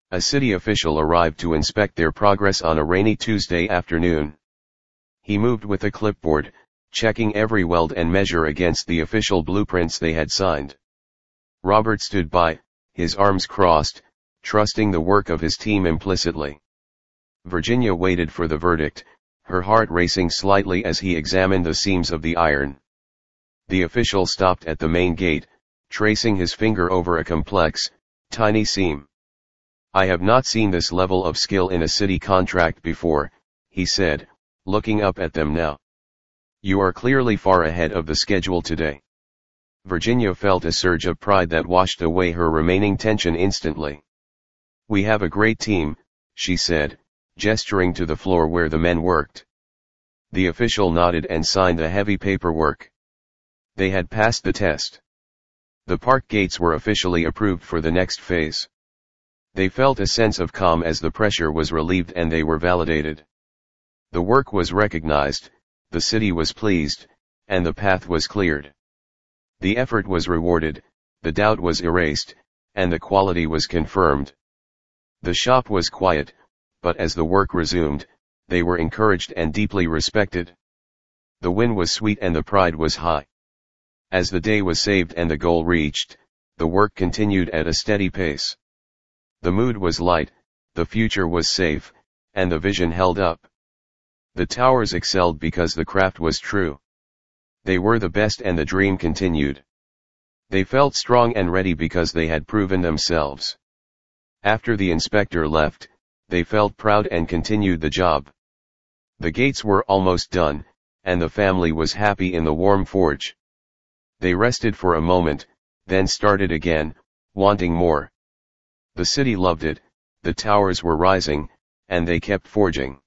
A city official arrived to inspect their progress on a rainy Tuesday afternoon. He moved with a clipboard, checking every weld and measure against the official blueprints they had signed. Robert stood by, his arms crossed, trusting the work of his team implicitly. Virginia waited for the verdict, her heart racing slightly as he examined the seams of the iron. The official stopped at the main gate, tracing his finger over a complex, tiny seam. "I have not seen this level of skill in a city contract before," he said, looking up at them now. "You are clearly far ahead of the schedule today." Virginia felt a surge of pride that washed away her remaining tension instantly. "We have a great team," she said, gesturing to the floor where the men worked. The official nodded and signed the heavy paperwork. They had passed the test. The park gates were officially approved for the next phase. They felt a sense of calm as the pressure was relieved and they were validated. The work was recognized, the city was pleased, and the path was cleared. The effort was rewarded, the doubt was erased, and the quality was confirmed. The shop was quiet, but as the work resumed, they were encouraged and deeply respected. The win was sweet and the pride was high. As the day was saved and the goal reached, the work continued at a steady pace. The mood was light, the future was safe, and the vision held up. The towers excelled because the craft was true. They were the best and the dream continued. They felt strong and ready because they had proven themselves. After the inspector left, they felt proud and continued the job. The gates were almost done, and the family was happy in the warm forge. They rested for a moment, then started again, wanting more. The city loved it, the towers were rising, and they kept forging.